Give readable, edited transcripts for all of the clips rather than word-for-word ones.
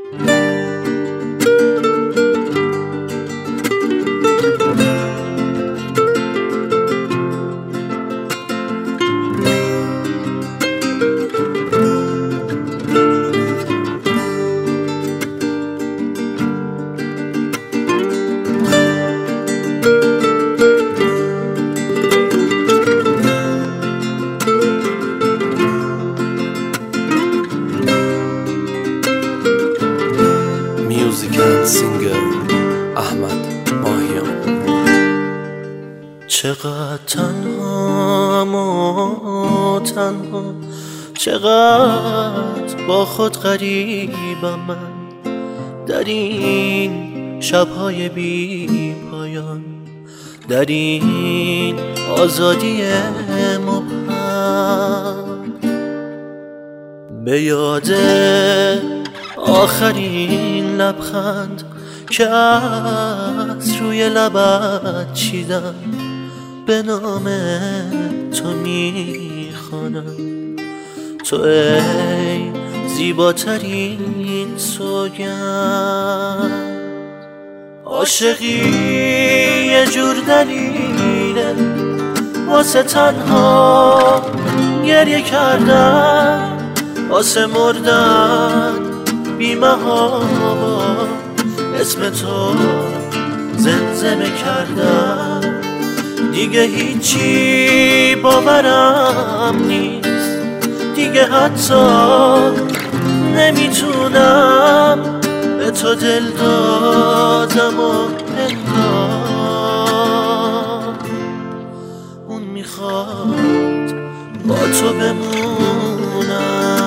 سینگر احمد ماهیان. چقدر تنها و تنها، چقدر با خود غریبم من در این شبهای بی پایان، در این آزادی مبهم. به یاد آخرین لبخند که از روی لبت چیدم، به نام تو میخوانم. تو ای زیباترین سوگند. عاشقی یه جور دلیله واسه تنها گریه کردن، واسه مردن بی محابا اسم تو زمزمه کردن. دیگه هیچی باورم نیست، دیگه حتی نمیتونم به تو دل دادم و انگار اون میخواد با تو بمونم.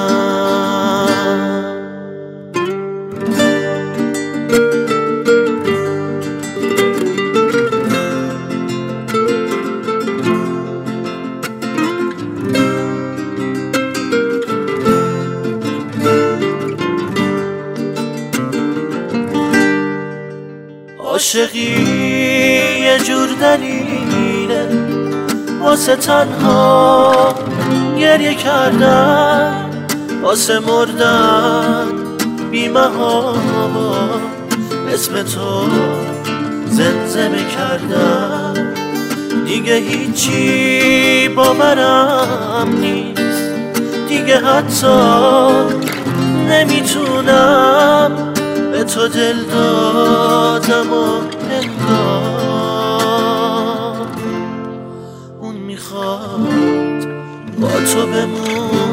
عاشقی یه جور دلیله واسه تنها گریه کردن، واسه مردن بی محابا اسم تو زمزمه کردن. دیگه هیچی باورم نیست، دیگه حتی نمیتونم به تو دل دادم و انگار اون میخواد با تو بمون.